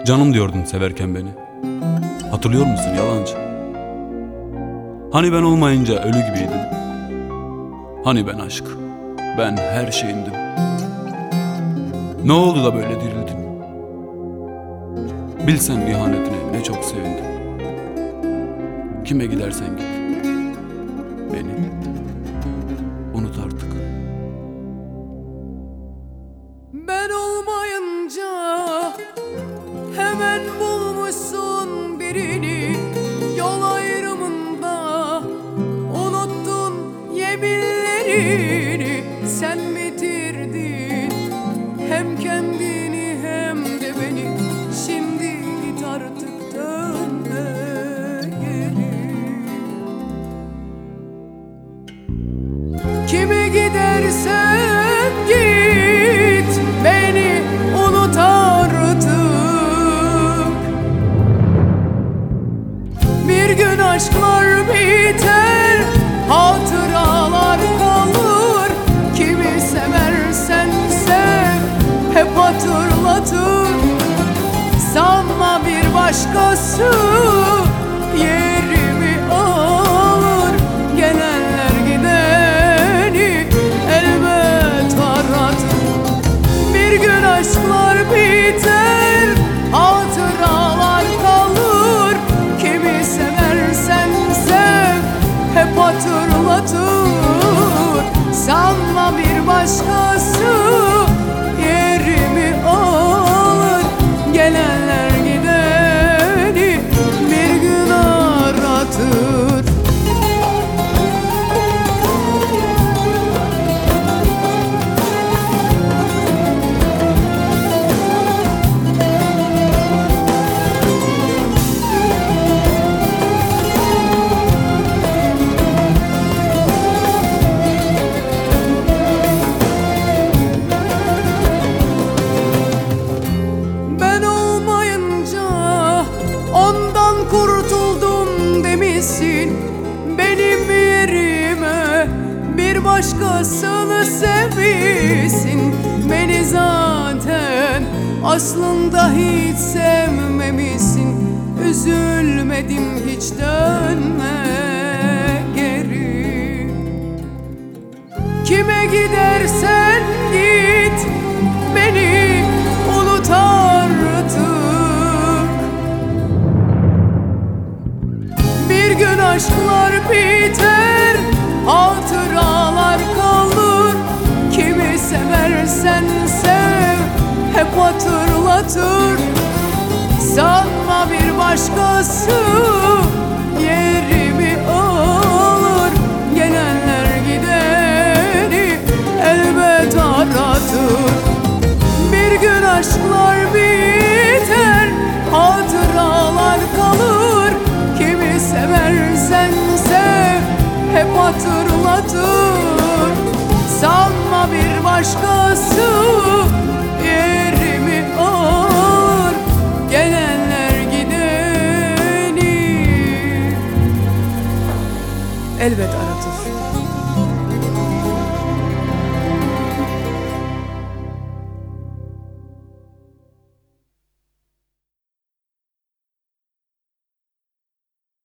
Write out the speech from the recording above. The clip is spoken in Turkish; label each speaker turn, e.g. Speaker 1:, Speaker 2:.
Speaker 1: Canım diyordun severken beni. Hatırlıyor musun yalancı? Hani ben olmayınca ölü gibiydin. Hani ben aşk, ben her şeyindim. Ne oldu da böyle dirildin? Bilsen ihanetine ne çok sevindim. Kime gidersen git, beni unut artık.
Speaker 2: Ben olmayınca hemen bulmuşsun birini. Yol ayrımında unuttun yeminlerini. Sen bitirdin hem kendini hem de beni. Şimdi git artık, dönme geri. Kime gidersen git, beni unut artık. Bir gün aşklar biter, hatıralar kalır. Kimi seversen sev, hep hatırlatır. Sanma bir başkası yerimi alır. Gelenler gideni elbet aratır. Bir gün aşklar biter, hatıralar kalır. Kimi seversen sev, hep hatırlatır. Sanma bir başkası yerimi alır. Gelenler gideni bir gün aratır. Kurtuldum demişsin benim yerime. Bir başkasını sevmişsin. Beni zaten aslında hiç sevmemişsin. Üzülmedim hiç, dönme geri. Kime gidersen git, beni unut artık. Bir gün aşklar biter, hatıralar kalır. Kimi seversen sev, hep hatırlatır. Sanma bir başkası yerimi alır. Gelenler gideni elbet aratır. Bir gün aşklar biter, hatıralar kalır. Kimi seversen sev, hep hatırlatır. Sanma bir başkası yerimi alır. Gelenler gideni elbet aratır.